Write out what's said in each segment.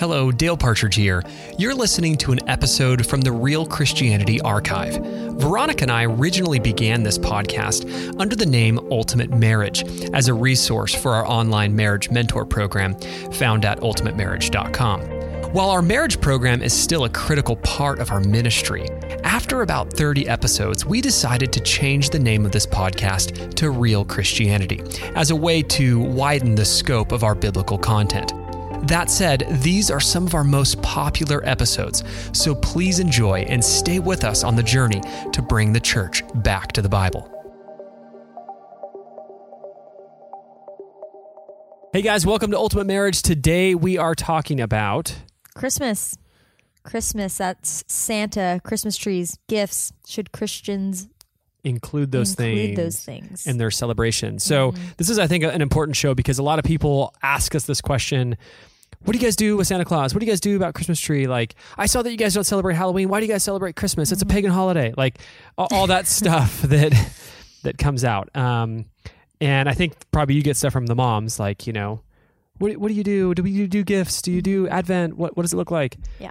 Hello, Dale Partridge here. You're listening to an episode from the Real Christianity Archive. Veronica and I originally began this podcast under the name Ultimate Marriage as a resource for our online marriage mentor program found at ultimatemarriage.com. While our marriage program is still a critical part of our ministry, after about 30 episodes, we decided to change the name of this podcast to Real Christianity as a way to widen the scope of our biblical content. That said, these are some of our most popular episodes, so please enjoy and stay with us on the journey to bring the church back to the Bible. Hey guys, welcome to Ultimate Marriage. Today we are talking about Christmas. That's Santa, Christmas trees, gifts. Should Christians include those things in their celebration? So This is, I think, an important show because a lot of people ask us this question. What do you guys do with Santa Claus? What do you guys do about Christmas tree? Like, I saw that you guys don't celebrate Halloween. Why do you guys celebrate Christmas? It's a pagan holiday. Like all that stuff that comes out. And I think probably you get stuff from the moms, like, you know, what do you do? Do you do gifts? Do you do Advent? What does it look like? Yeah.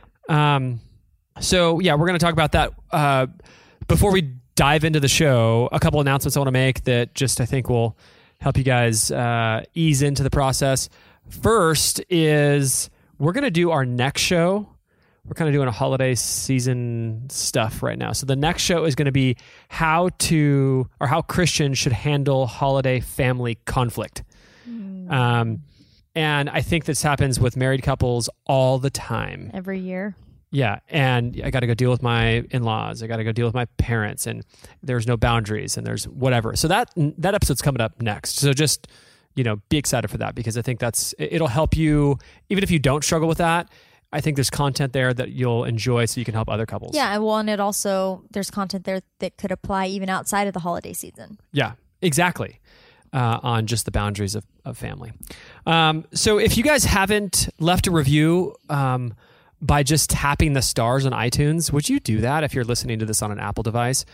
So we're going to talk about that. Before we dive into the show, a couple announcements I want to make that just I think will help you guys ease into the process. First is we're going to do our next show. We're kind of doing a holiday season stuff right now. So the next show is going to be how Christians should handle holiday family conflict. And I think this happens with married couples all the time. Every year. Yeah, and I got to go deal with my in-laws. I got to go deal with my parents, and there's no boundaries, and there's whatever. So that episode's coming up next. So just, you know, be excited for that because I think it'll help you, even if you don't struggle with that. I think there's content there that you'll enjoy so you can help other couples. Yeah, well, and there's content there that could apply even outside of the holiday season. Yeah, exactly. On just the boundaries of family. So if you guys haven't left a review by just tapping the stars on iTunes, would you do that if you're listening to this on an Apple device?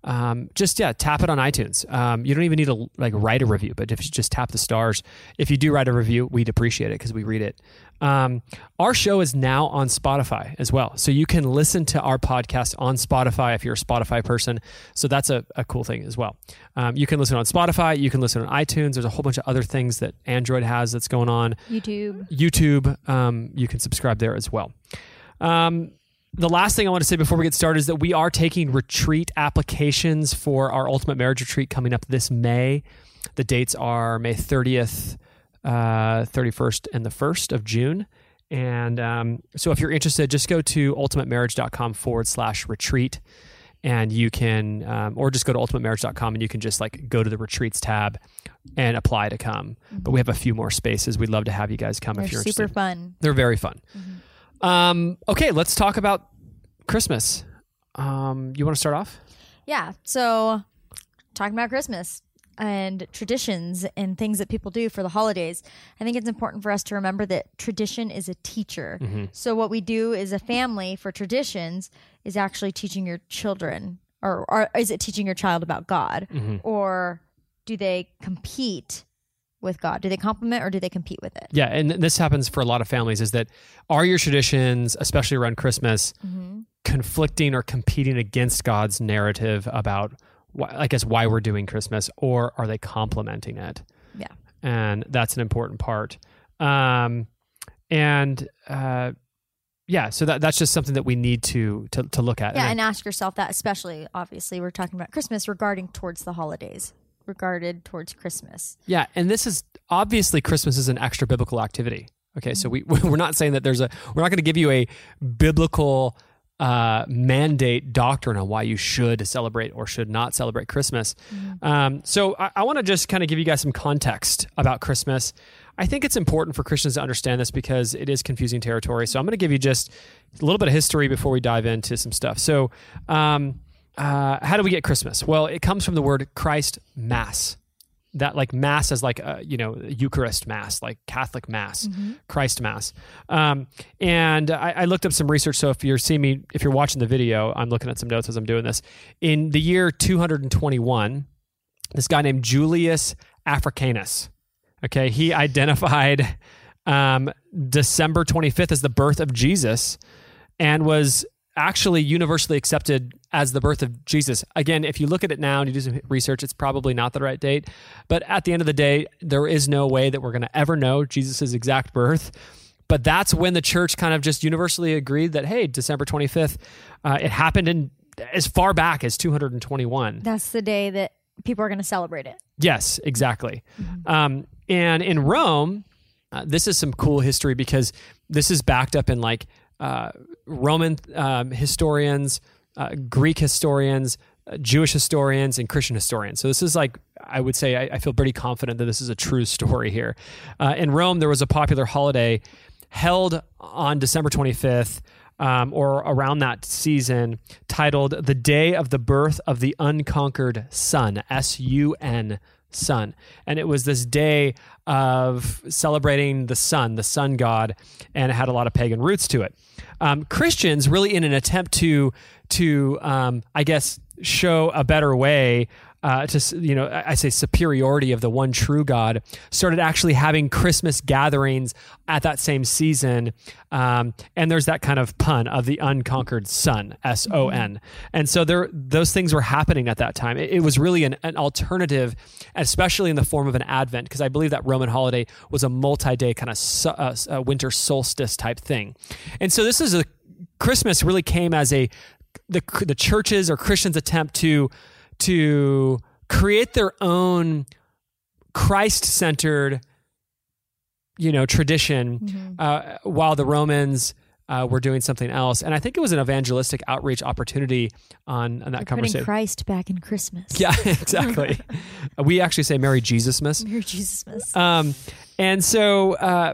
Tap it on iTunes. You don't even need to write a review, but if you just tap the stars, if you do write a review, we'd appreciate it because we read it. Our show is now on Spotify as well. So you can listen to our podcast on Spotify if you're a Spotify person. So that's a cool thing as well. You can listen on Spotify. You can listen on iTunes. There's a whole bunch of other things that Android has that's going on. YouTube. You can subscribe there as well. The last thing I want to say before we get started is that we are taking retreat applications for our Ultimate Marriage Retreat coming up this May. The dates are May 30th, 31st, and the 1st of June. And so if you're interested, just go to ultimatemarriage.com/retreat. And you can, or just go to ultimatemarriage.com and you can just go to the retreats tab and apply to come. Mm-hmm. But we have a few more spaces. We'd love to have you guys come if you're interested. They're super fun. They're very fun. Mm-hmm. Okay, let's talk about Christmas. You want to start off? Yeah. So talking about Christmas and traditions and things that people do for the holidays, I think it's important for us to remember that tradition is a teacher. Mm-hmm. So what we do as a family for traditions is actually teaching your children, or is it teaching your child about God? Mm-hmm. Or do they compete with God? Do they complement or do they compete with it? Yeah, and this happens for a lot of families, is that are your traditions, especially around Christmas, conflicting or competing against God's narrative about why we're doing Christmas, or are they complementing it? Yeah. And that's an important part. So that's just something that we need to look at. Yeah, and ask yourself that, especially, obviously, we're talking about Christmas regarding towards the holidays, regarded towards Christmas. Yeah, and this is, obviously, Christmas is an extra biblical activity. Okay, so we're not saying that we're not going to give you a biblical mandate doctrine on why you should celebrate or should not celebrate Christmas. So I want to just kind of give you guys some context about Christmas. I think it's important for Christians to understand this because it is confusing territory. So I'm going to give you just a little bit of history before we dive into some stuff. So how do we get Christmas? Well, it comes from the word Christ Mass. That Mass as Eucharist Mass, like Catholic Mass, Christ Mass. And I looked up some research. So if you're watching the video, I'm looking at some notes as I'm doing this. In the year 221, this guy named Julius Africanus, okay, he identified December 25th is the birth of Jesus, and was actually universally accepted as the birth of Jesus. Again, if you look at it now and you do some research, it's probably not the right date. But at the end of the day, there is no way that we're going to ever know Jesus' exact birth. But that's when the church kind of just universally agreed that, hey, December 25th, it happened in as far back as 221. That's the day that people are going to celebrate it. Yes, exactly. And in Rome, this is some cool history because this is backed up in like Roman historians, Greek historians, Jewish historians, and Christian historians. So this is like, I would say, I feel pretty confident that this is a true story here. In Rome, there was a popular holiday held on December 25th, or around that season, titled The Day of the Birth of the Unconquered Sun, S-U-N, Sun. And it was this day of celebrating the sun god, and it had a lot of pagan roots to it. Christians, really in an attempt to I guess, show a better way I say superiority of the one true God, started actually having Christmas gatherings at that same season. And there's that kind of pun of the unconquered sun, S-O-N. And so those things were happening at that time. It was really an alternative, especially in the form of an Advent, because I believe that Roman holiday was a multi-day kind of winter solstice type thing. And so Christmas really came as the churches or Christians' attempt to create their own Christ-centered, tradition, while the Romans were doing something else. And I think it was an evangelistic outreach opportunity on that conversation. Putting Christ back in Christmas. Yeah, exactly. We actually say Merry Jesusmas. Merry Jesusmas. And so,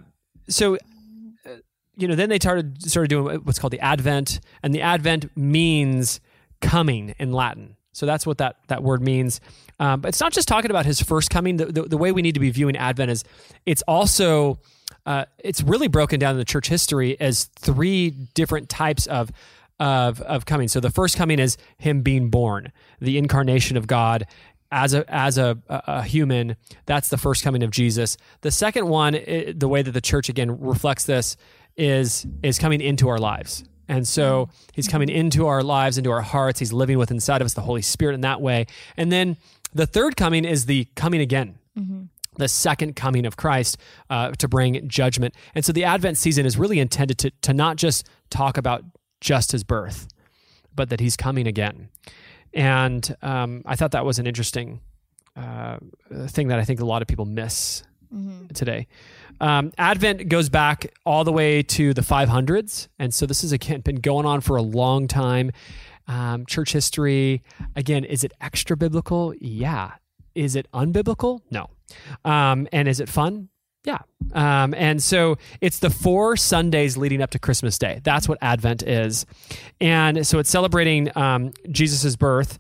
then they started doing what's called the Advent, and the Advent means coming in Latin. So that's what that word means. But it's not just talking about his first coming. The way we need to be viewing Advent is it's also, it's really broken down in the church history as three different types of coming. So the first coming is him being born, the incarnation of God as a human. That's the first coming of Jesus. The second one, the way that the church again reflects this is coming into our lives. And so he's coming into our lives, into our hearts. He's living within inside of us, the Holy Spirit in that way. And then the third coming is the coming again, the second coming of Christ to bring judgment. And so the Advent season is really intended to not just talk about just his birth, but that he's coming again. And I thought that was an interesting thing that I think a lot of people miss today. Advent goes back all the way to the 500s. And so this has, again, been going on for a long time. Church history, again, is it extra biblical? Yeah. Is it unbiblical? No. And is it fun? Yeah. And so it's the 4 Sundays leading up to Christmas Day. That's what Advent is. And so it's celebrating Jesus's birth,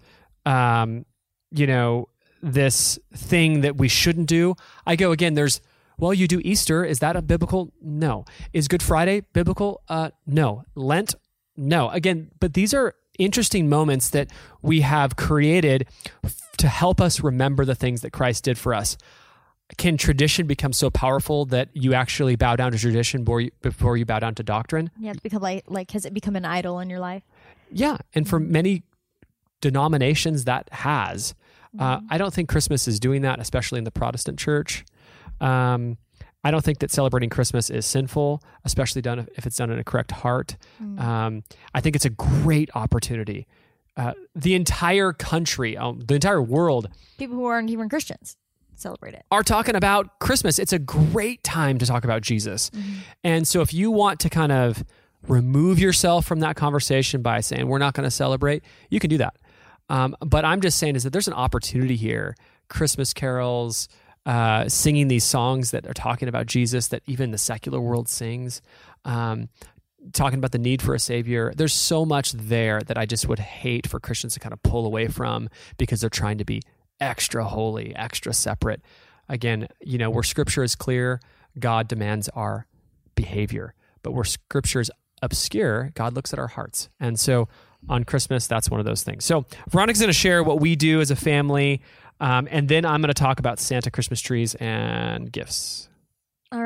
this thing that we shouldn't do. I go again, you do Easter. Is that a biblical? No. Is Good Friday biblical? No. Lent? No. Again, but these are interesting moments that we have created to help us remember the things that Christ did for us. Can tradition become so powerful that you actually bow down to tradition before you bow down to doctrine? Yeah, it's become like has it become an idol in your life? Yeah. And for many denominations that has. I don't think Christmas is doing that, especially in the Protestant church. I don't think that celebrating Christmas is sinful, especially done if it's done in a correct heart. I think it's a great opportunity. The entire country, the entire world, people who aren't even Christians celebrate it, are talking about Christmas. It's a great time to talk about Jesus. And so if you want to kind of remove yourself from that conversation by saying we're not going to celebrate, you can do that. But I'm just saying is that there's an opportunity here. Christmas carols, singing these songs that are talking about Jesus that even the secular world sings, talking about the need for a savior. There's so much there that I just would hate for Christians to kind of pull away from because they're trying to be extra holy, extra separate. Again, where Scripture is clear, God demands our behavior. But where Scripture is obscure, God looks at our hearts. And so on Christmas, that's one of those things. So Veronica's going to share what we do as a family, and then I'm going to talk about Santa, Christmas trees, and gifts. All right.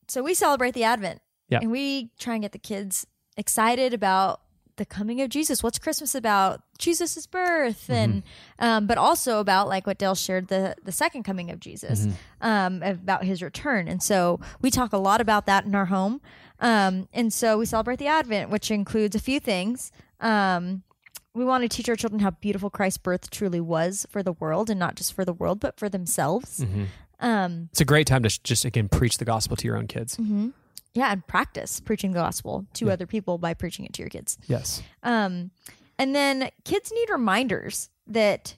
So we celebrate the Advent. Yeah. And we try and get the kids excited about the coming of Jesus. What's Christmas about? Jesus' birth. And but also about like what Dale shared, the second coming of Jesus, about his return. And so we talk a lot about that in our home. And so we celebrate the Advent, which includes a few things. We want to teach our children how beautiful Christ's birth truly was for the world, and not just for the world, but for themselves. It's a great time to just, again, preach the gospel to your own kids. Yeah, and practice preaching the gospel to other people by preaching it to your kids. Yes. And then kids need reminders that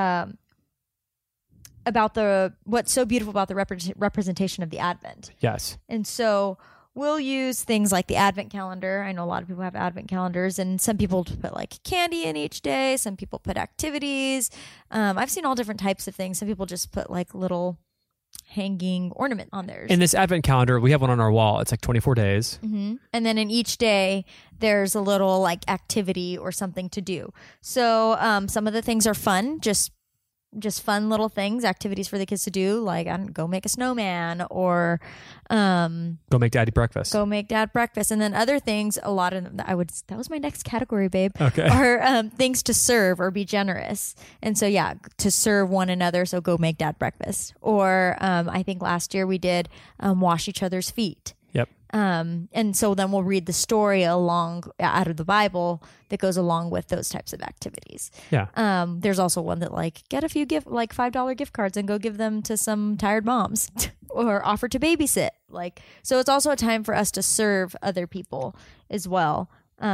about what's so beautiful about the representation of the Advent. Yes. And so we'll use things like the Advent calendar. I know a lot of people have Advent calendars, and some people put like candy in each day. Some people put activities. I've seen all different types of things. Some people just put like little hanging ornament on theirs. In this Advent calendar, we have one on our wall. It's like 24 days. And then in each day, there's a little like activity or something to do. So some of the things are fun, just fun little things, activities for the kids to do, like go make a snowman, or Go make daddy breakfast. Go make dad breakfast. And then other things, a lot of them, that was my next category, babe. Okay. Are things to serve or be generous. And so, yeah, to serve one another. So go make dad breakfast. Or I think last year we did wash each other's feet. Yep. And so then we'll read the story along out of the Bible that goes along with those types of activities. Yeah. There's also one that like get a few like $5 gift cards and go give them to some tired moms or offer to babysit. Like, so it's also a time for us to serve other people as well.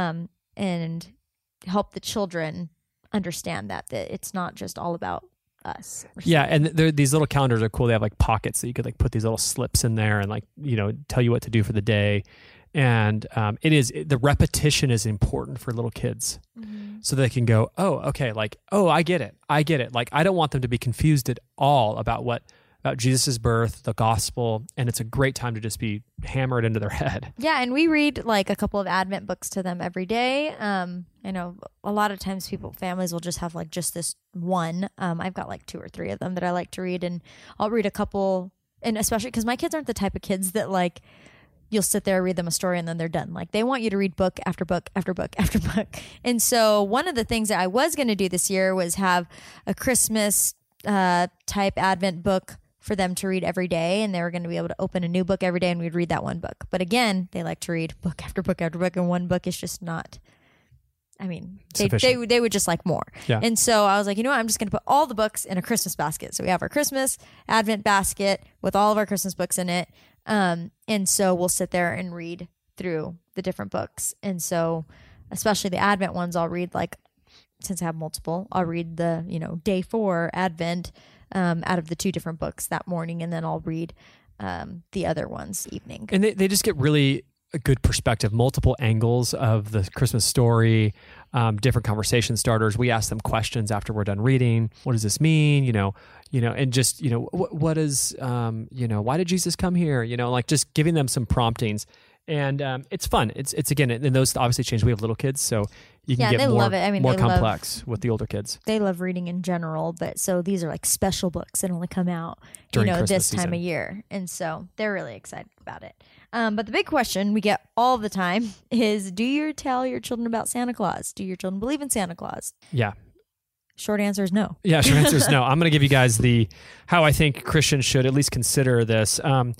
And help the children understand that it's not just all about us. Yeah, and these little calendars are cool. They have like pockets that you could like put these little slips in there and like, tell you what to do for the day. And the repetition is important for little kids, so they can go, oh, okay, like, oh, I get it. Like, I don't want them to be confused at all about Jesus' birth, the gospel, and it's a great time to just be hammered into their head. Yeah, and we read like a couple of Advent books to them every day. I know a lot of times families will just have like just this one. I've got like 2 or 3 of them that I like to read, and I'll read a couple, and especially because my kids aren't the type of kids that like, you'll sit there, read them a story, and then they're done. Like, they want you to read book after book after book after book. And so one of the things that I was going to do this year was have a Christmas type Advent book for them to read every day, and they were going to be able to open a new book every day, and we'd read that one book. But again, they like to read book after book after book, and one book is just not, they would just like more. Yeah. And so I was like, I'm just going to put all the books in a Christmas basket. So we have our Christmas Advent basket with all of our Christmas books in it. And so we'll sit there and read through the different books. And so especially the Advent ones, I'll read like, since I have multiple, I'll read the, day 4 Advent out of the 2 different books that morning, and then I'll read the other ones evening. And they just get really a good perspective, multiple angles of the Christmas story, different conversation starters. We ask them questions after we're done reading. What does this mean? And just, what is, why did Jesus come here? Like just giving them some promptings. And it's fun. It's again, and those obviously change. We have little kids, so you can get more, love it. more complex with the older kids. They love reading in general, but so these are like special books that only come out, during this Christmas time of year. And so they're really excited about it. But the big question we get all the time is, do you tell your children about Santa Claus? Do your children believe in Santa Claus? Yeah. Short answer is no. Yeah, short answer is no. I'm going to give you guys how I think Christians should at least consider this.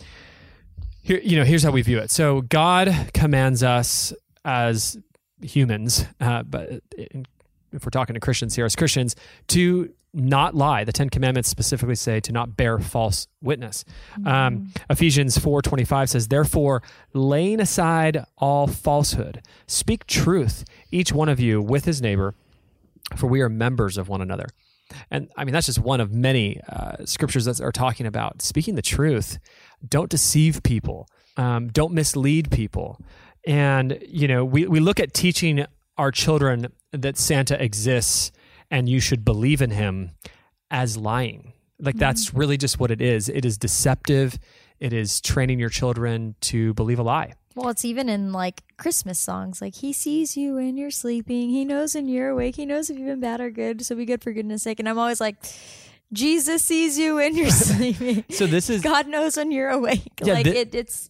Here's how we view it. So God commands us as humans, but if we're talking to Christians here, as Christians, to not lie. The 10 Commandments specifically say to not bear false witness. Ephesians 4:25 says, therefore, laying aside all falsehood, speak truth, each one of you with his neighbor, for we are members of one another. And that's just one of many scriptures that are talking about speaking the truth. Don't deceive people. Don't mislead people. And, we look at teaching our children that Santa exists and you should believe in him as lying. Like that's really just what it is. It is deceptive. It is training your children to believe a lie. Well, it's even in like Christmas songs, like he sees you when you're sleeping. He knows when you're awake. He knows if you've been bad or good. So be good for goodness sake. And I'm always like, Jesus sees you when you're sleeping. So this is God knows when you're awake. Yeah, like it's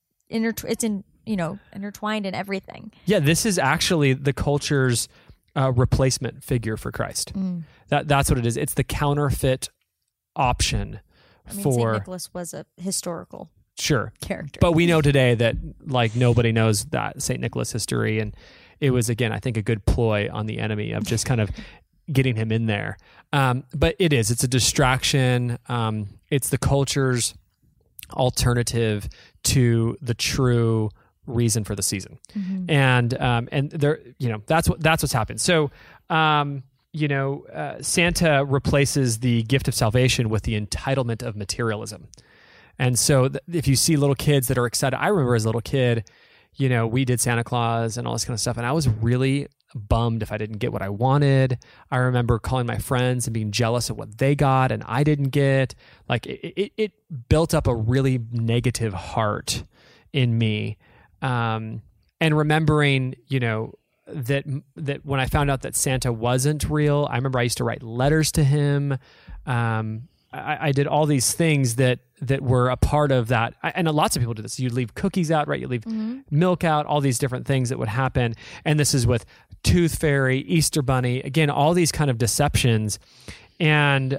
intertwined in everything. Yeah, this is actually the culture's replacement figure for Christ. That's what it is. It's the counterfeit option St. for Nicholas was a historical character. But we know today that like nobody knows that St. Nicholas history, and it was, again, I think, a good ploy on the enemy of just kind of getting him in there. But it's a distraction. It's the culture's alternative to the true reason for the season. And there, that's what's happened. So, Santa replaces the gift of salvation with the entitlement of materialism. And so if you see little kids that are excited, I remember as a little kid, we did Santa Claus and all this kind of stuff. And I was really bummed if I didn't get what I wanted. I remember calling my friends and being jealous of what they got and I didn't get. Like it built up a really negative heart in me. And remembering, that when I found out that Santa wasn't real, I remember I used to write letters to him. I did all these things that were a part of that. And lots of people do this. You leave cookies out, right? You leave milk out, all these different things that would happen. And this is with Tooth Fairy, Easter Bunny, again, all these kind of deceptions. And,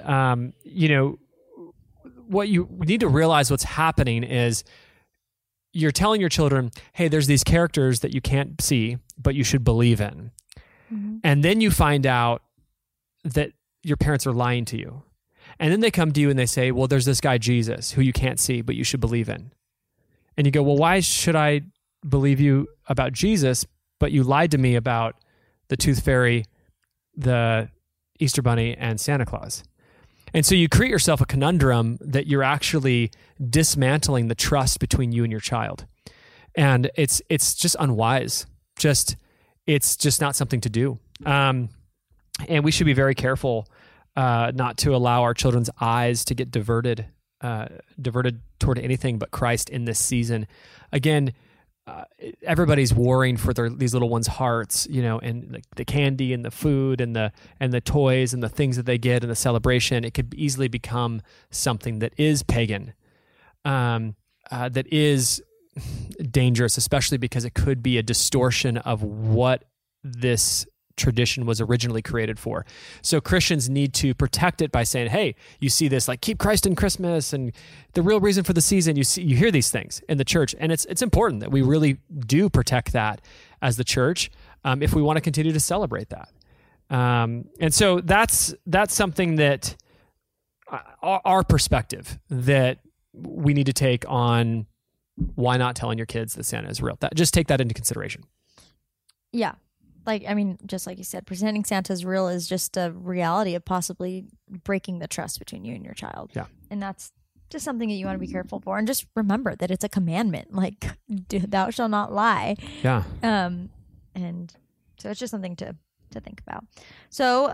what you need to realize what's happening is you're telling your children, hey, there's these characters that you can't see, but you should believe in. And then you find out that your parents are lying to you. And then they come to you and they say, well, there's this guy, Jesus, who you can't see, but you should believe in. And you go, well, why should I believe you about Jesus, but you lied to me about the Tooth Fairy, the Easter Bunny, and Santa Claus? And so you create yourself a conundrum that you're actually dismantling the trust between you and your child. And it's just unwise. It's just not something to do. And we should be very careful not to allow our children's eyes to get diverted toward anything but Christ in this season. Again, everybody's warring for these little ones' hearts, and the candy and the food and the toys and the things that they get and the celebration. It could easily become something that is pagan, that is dangerous, especially because it could be a distortion of what this tradition was originally created for. So Christians need to protect it by saying, hey, you see this, like, keep Christ in Christmas and the real reason for the season. You hear these things in the church, and it's important that we really do protect that as the church if we want to continue to celebrate that. And so that's something that our perspective that we need to take on why not telling your kids that Santa is real. Just take that into consideration. Yeah. Just like you said, pretending Santa's real is just a reality of possibly breaking the trust between you and your child. Yeah. And that's just something that you want to be careful for. And just remember that it's a commandment, like, thou shalt not lie. Yeah. And so it's just something to think about. So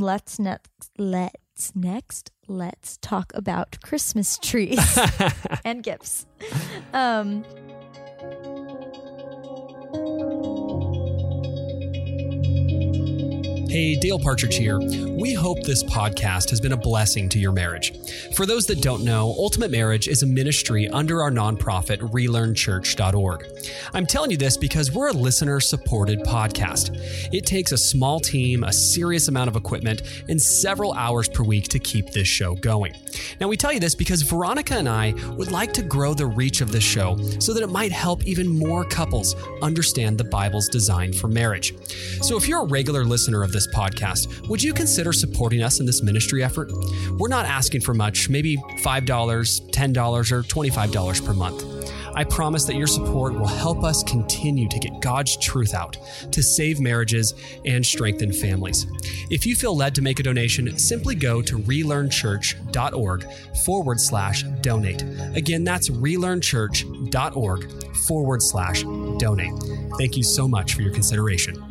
let's talk about Christmas trees and gifts. Hey, Dale Partridge here. We hope this podcast has been a blessing to your marriage. For those that don't know, Ultimate Marriage is a ministry under our nonprofit, relearnchurch.org. I'm telling you this because we're a listener-supported podcast. It takes a small team, a serious amount of equipment, and several hours per week to keep this show going. Now, we tell you this because Veronica and I would like to grow the reach of this show so that it might help even more couples understand the Bible's design for marriage. So if you're a regular listener of this podcast, would you consider supporting us in this ministry effort? We're not asking for much, maybe $5, $10, or $25 per month. I promise that your support will help us continue to get God's truth out, to save marriages and strengthen families. If you feel led to make a donation, simply go to relearnchurch.org/donate. Again, that's relearnchurch.org/donate. Thank you so much for your consideration.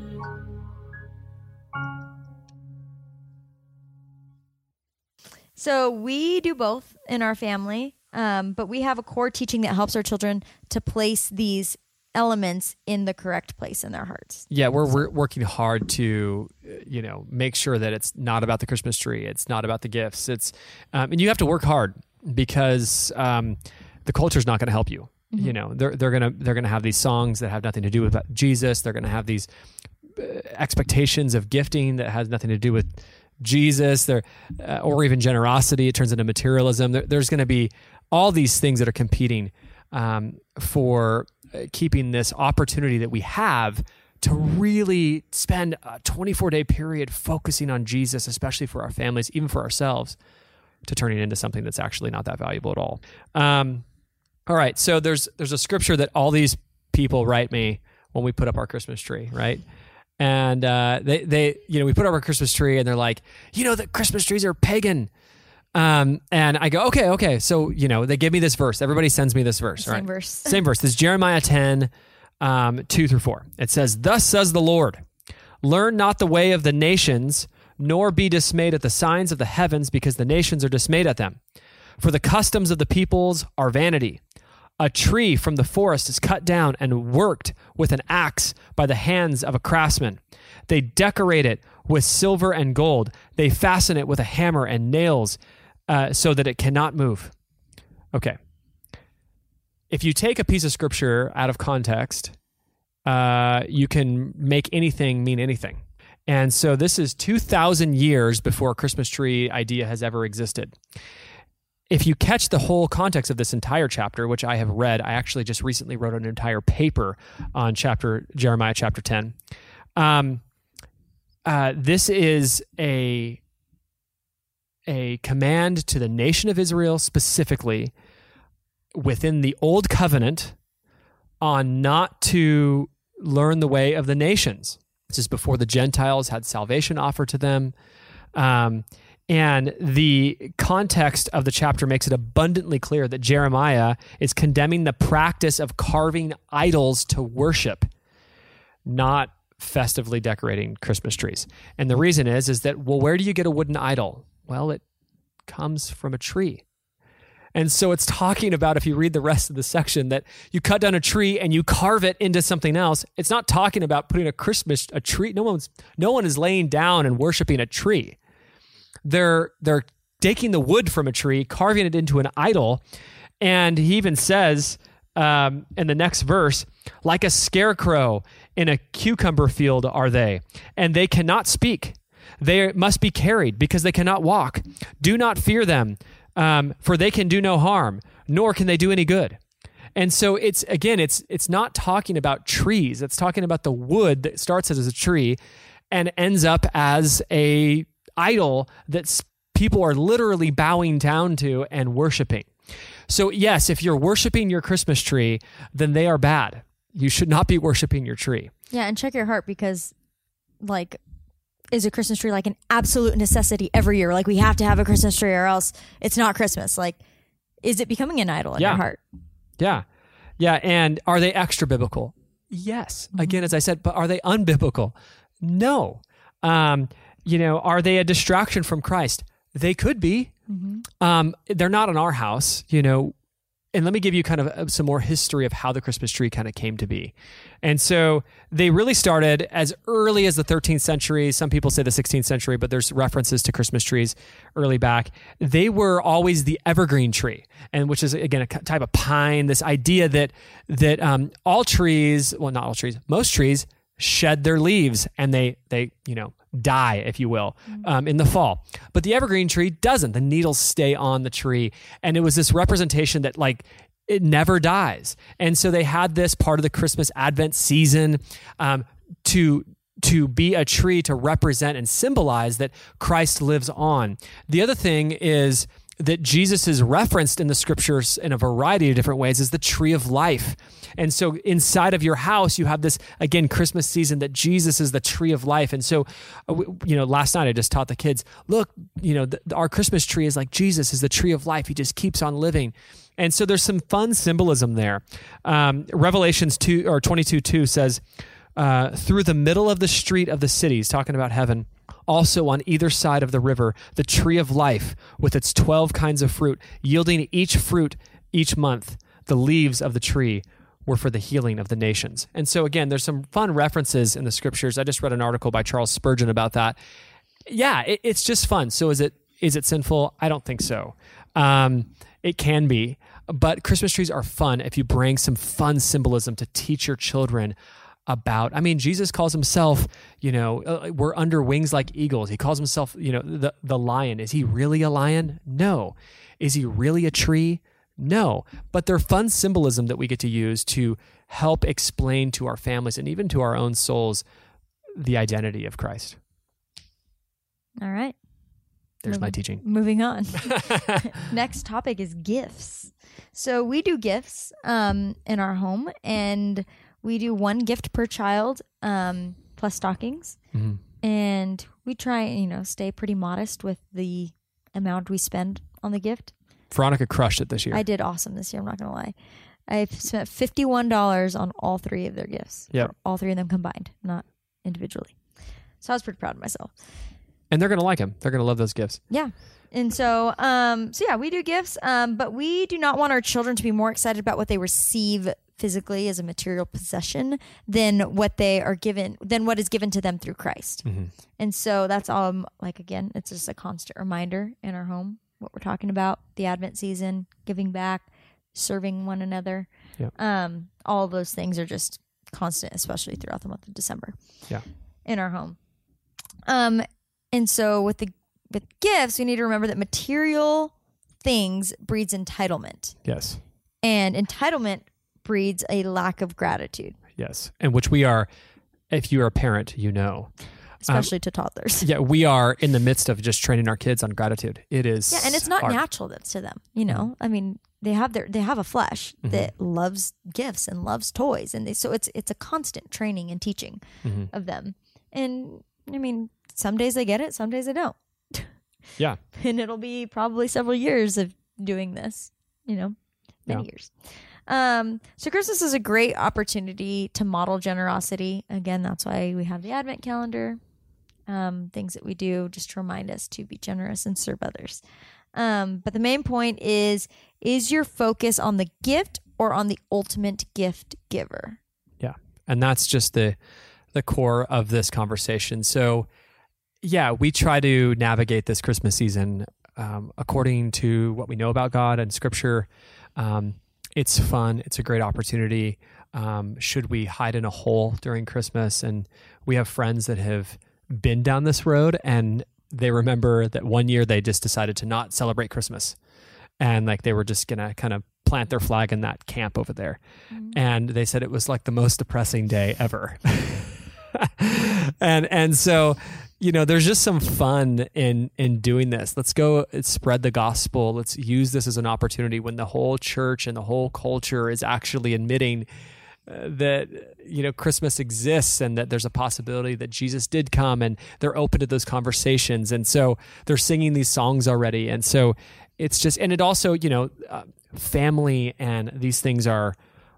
So we do both in our family, but we have a core teaching that helps our children to place these elements in the correct place in their hearts. Yeah, we're working hard to, make sure that it's not about the Christmas tree. It's not about the gifts. It's and you have to work hard because the culture's not going to help you. Mm-hmm. They're gonna have these songs that have nothing to do with Jesus. They're going to have these expectations of gifting that has nothing to do with Jesus. Or even generosity. It turns into materialism. There's going to be all these things that are competing for keeping this opportunity that we have to really spend a 24-day period focusing on Jesus, especially for our families, even for ourselves, to turning into something that's actually not that valuable at all. All right, so there's a scripture that all these people write me when we put up our Christmas tree, right? And we put up our Christmas tree, and they're like, that Christmas trees are pagan. And I go, okay. So, they give me this verse. Everybody sends me this verse. Same right? verse. Same verse. This is Jeremiah 10, 2-4. It says, "Thus says the Lord, learn not the way of the nations, nor be dismayed at the signs of the heavens, because the nations are dismayed at them. For the customs of the peoples are vanity. A tree from the forest is cut down and worked with an axe by the hands of a craftsman. They decorate it with silver and gold. They fasten it with a hammer and nails, so that it cannot move." Okay. If you take a piece of scripture out of context, you can make anything mean anything. And so this is 2,000 years before a Christmas tree idea has ever existed. If you catch the whole context of this entire chapter, which I have read, I actually just recently wrote an entire paper on Jeremiah chapter 10. This is a command to the nation of Israel specifically within the Old Covenant on not to learn the way of the nations. This is before the Gentiles had salvation offered to them. And the context of the chapter makes it abundantly clear that Jeremiah is condemning the practice of carving idols to worship, not festively decorating Christmas trees. And the reason is that, where do you get a wooden idol? Well, it comes from a tree. And so it's talking about, if you read the rest of the section, that you cut down a tree and you carve it into something else. It's not talking about putting a tree. No one is laying down and worshiping a tree. They're taking the wood from a tree, carving it into an idol. And he even says in the next verse, "Like a scarecrow in a cucumber field are they, and they cannot speak. They must be carried because they cannot walk. Do not fear them, for they can do no harm, nor can they do any good." And so it's not talking about trees. It's talking about the wood that starts as a tree and ends up as a idol that people are literally bowing down to and worshiping. So yes, if you're worshiping your Christmas tree, then they are bad. You should not be worshiping your tree. Yeah, and check your heart, because is a Christmas tree like an absolute necessity every year? Like, we have to have a Christmas tree or else it's not Christmas. Like, is it becoming an idol in your heart? Yeah. Yeah. And are they extra biblical? Yes. Mm-hmm. Again, as I said, but are they unbiblical? No. Are they a distraction from Christ? They could be. Mm-hmm. They're not in our house, And let me give you kind of some more history of how the Christmas tree kind of came to be. And so they really started as early as the 13th century. Some people say the 16th century, but there's references to Christmas trees early back. They were always the evergreen tree, and which is, again, a type of pine, this idea that all trees, well, not all trees, most trees shed their leaves and they die, if you will, in the fall. But the evergreen tree doesn't. The needles stay on the tree. And it was this representation that, like, it never dies. And so they had this part of the Christmas Advent season to be a tree to represent and symbolize that Christ lives on. The other thing is that Jesus is referenced in the scriptures in a variety of different ways as the tree of life. And so inside of your house, you have this, again, Christmas season that Jesus is the tree of life. And so, last night I just taught the kids, look, our Christmas tree is like Jesus is the tree of life. He just keeps on living. And so there's some fun symbolism there. Revelations 22:2 says, through the middle of the street of the cities, talking about heaven, also on either side of the river, the tree of life with its 12 kinds of fruit, yielding each fruit each month. The leaves of the tree were for the healing of the nations. And so again, there's some fun references in the scriptures. I just read an article by Charles Spurgeon about that. Yeah, it's just fun. So is it sinful? I don't think so. It can be, but Christmas trees are fun if you bring some fun symbolism to teach your children about. I mean, Jesus calls himself, we're under wings like eagles. He calls himself, the lion. Is he really a lion? No. Is he really a tree? No. But they're fun symbolism that we get to use to help explain to our families and even to our own souls the identity of Christ. All right. There's my teaching. Moving on. Next topic is gifts. So we do gifts in our home, and we do one gift per child plus stockings. Mm-hmm. And we try, stay pretty modest with the amount we spend on the gift. Veronica crushed it this year. I did awesome this year. I'm not going to lie. I spent $51 on all three of their gifts. Yep. All three of them combined, not individually. So I was pretty proud of myself. And they're going to like them. They're going to love those gifts. Yeah. And so we do gifts, but we do not want our children to be more excited about what they receive physically as a material possession than what is given to them through Christ. Mm-hmm. And so that's again, it's just a constant reminder in our home, what we're talking about, the Advent season, giving back, serving one another. Yeah. All of those things are just constant, especially throughout the month of December. Yeah. In our home. And so with gifts, we need to remember that material things breeds entitlement. Yes. And entitlement breeds a lack of gratitude. Yes. And which we are, if you are a parent, especially to toddlers. Yeah, we are in the midst of just training our kids on gratitude. It is. Yeah, and it's not natural to them. I mean, they have a flesh mm-hmm. that loves gifts and loves toys, and so it's a constant training and teaching mm-hmm. of them. And I mean, some days they get it, some days they don't. Yeah. And it'll be probably several years of doing this. Many years. So Christmas is a great opportunity to model generosity. Again, that's why we have the Advent calendar. Things that we do just to remind us to be generous and serve others. But the main point is your focus on the gift or on the ultimate gift giver? Yeah. And that's just the core of this conversation. So yeah, we try to navigate this Christmas season according to what we know about God and Scripture. It's fun. It's a great opportunity. Should we hide in a hole during Christmas? And we have friends that have been down this road, and they remember that one year they just decided to not celebrate Christmas. And they were just going to kind of plant their flag in that camp over there. Mm-hmm. And they said it was like the most depressing day ever. And so, there's just some fun in doing this. Let's go spread the gospel. Let's use this as an opportunity when the whole church and the whole culture is actually admitting that, Christmas exists and that there's a possibility that Jesus did come, and they're open to those conversations. And so they're singing these songs already. And so it's just, and it also, family and these things are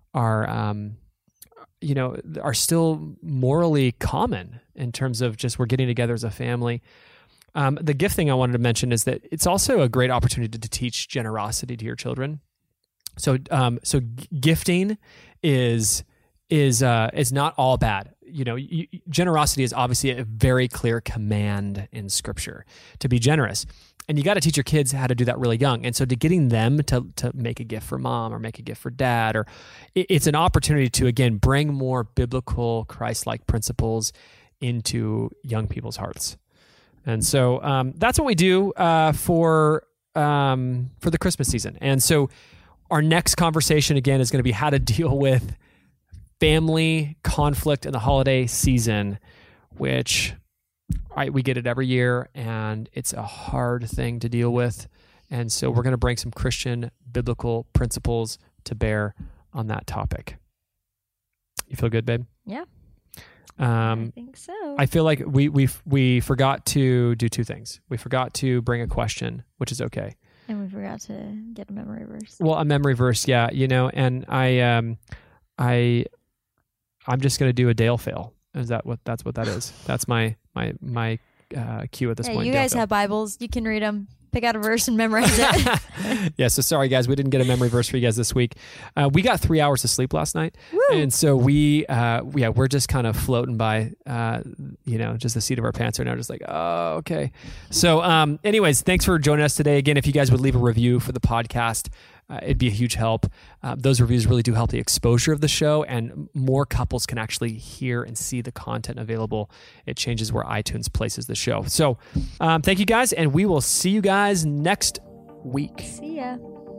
still morally common in terms of just we're getting together as a family. The gift thing I wanted to mention is that it's also a great opportunity to teach generosity to your children. So gifting is not all bad. Generosity is obviously a very clear command in Scripture to be generous. And you got to teach your kids how to do that really young. And so to getting them to make a gift for mom or make a gift for dad, or it's an opportunity to, again, bring more biblical Christ-like principles into young people's hearts. And so that's what we do for the Christmas season. And so our next conversation, again, is going to be how to deal with family conflict in the holiday season, which... we get it every year, and it's a hard thing to deal with. And so we're going to bring some Christian biblical principles to bear on that topic. You feel good, babe? Yeah. I think so. I feel like we forgot to do two things. We forgot to bring a question, which is okay. And we forgot to get a memory verse. Well, a memory verse, yeah. And I'm just going to do a Dale fail. That's what that is? That's my cue at this point. You guys have Bibles. You can read them. pick out a verse and memorize it. Yeah, so sorry guys, we didn't get a memory verse for you guys this week. We got 3 hours of sleep last night. Woo. And so we're just kind of floating by, just the seat of our pants right now, just like, oh, okay. So anyways, thanks for joining us today. Again, if you guys would leave a review for the podcast, it'd be a huge help. Those reviews really do help the exposure of the show, and more couples can actually hear and see the content available. It changes where iTunes places the show. So thank you guys, and we will see you guys next week. See ya.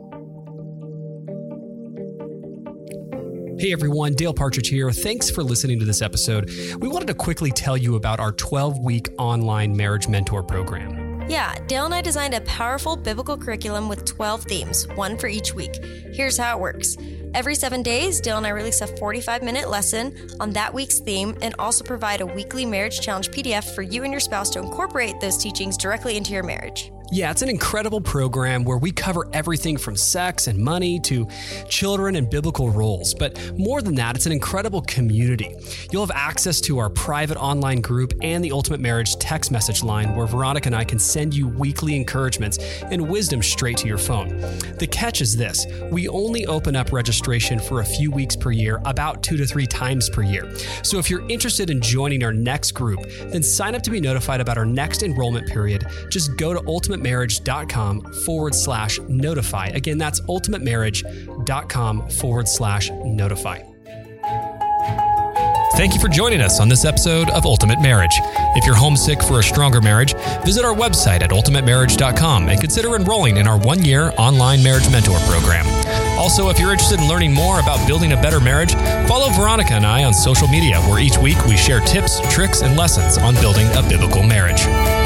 Hey everyone, Dale Partridge here. Thanks for listening to this episode. We wanted to quickly tell you about our 12-week online marriage mentor program. Yeah, Dale and I designed a powerful biblical curriculum with 12 themes, one for each week. Here's how it works. Every 7 days, Dale and I release a 45-minute lesson on that week's theme and also provide a weekly marriage challenge PDF for you and your spouse to incorporate those teachings directly into your marriage. Yeah, it's an incredible program where we cover everything from sex and money to children and biblical roles. But more than that, it's an incredible community. You'll have access to our private online group and the Ultimate Marriage text message line where Veronica and I can send you weekly encouragements and wisdom straight to your phone. The catch is this: we only open up registration for a few weeks per year, about 2 to 3 times per year. So if you're interested in joining our next group, then sign up to be notified about our next enrollment period. Just go to ultimatemarriage.com/notify. Again, that's ultimatemarriage.com/notify. Thank you for joining us on this episode of Ultimate Marriage. If you're homesick for a stronger marriage, visit our website at ultimatemarriage.com and consider enrolling in our 1-year online marriage mentor program. Also, if you're interested in learning more about building a better marriage, follow Veronica and I on social media, where each week we share tips, tricks, and lessons on building a biblical marriage.